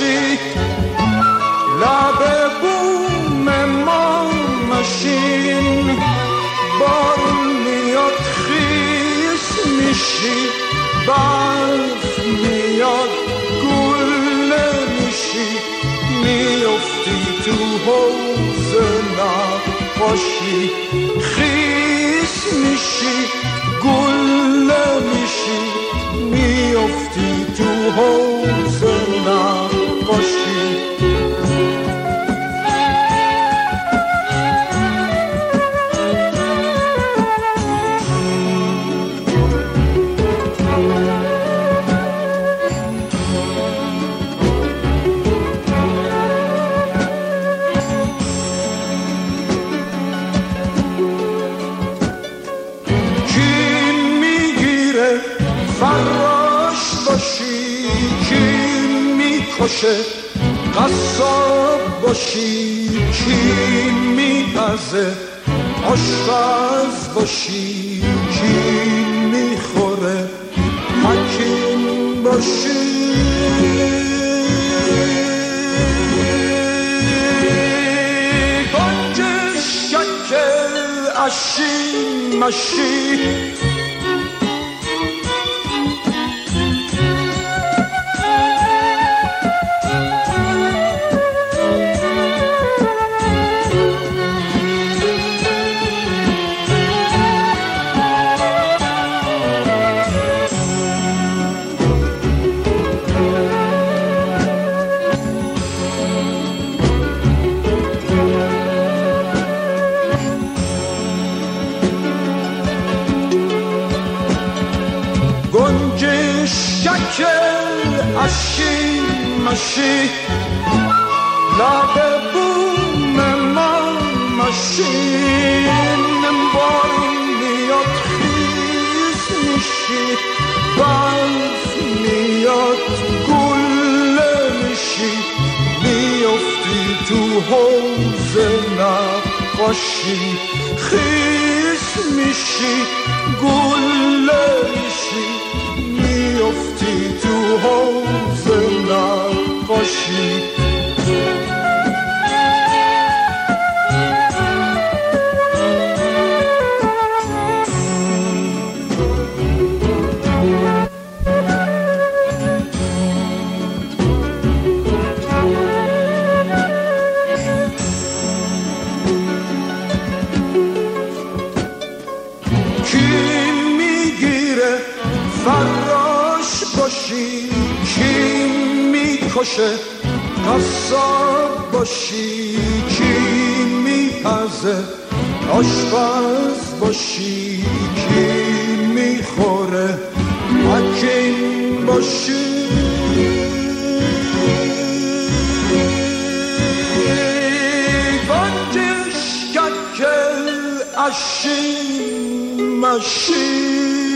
مشی لب بوم ما مشین بارون میاد خیس میشی برف میاد گل میشی میافتی تو حوض نقاشی خیس میشی گل میشی میافتی تو حوض نقاشی فراش باشی کی میکشه قصاب باشی کی میپزه آشپز باشی کی میخوره حکیم باشی گنج شکل اشی مشی شکل اشی مشی لب بوم ما مشین بارون میاد خیز میشی برف میاد گل میشی میافتی تو حوض نقاشی خیز میشی گل میشی میافتی تو حوض نقاشی کی میگیره فراش باشی کی میکشه قصاب باشی کی میپزه آشپز باشی کی میخوره حکیم باشی گنجش شکل اشی مشی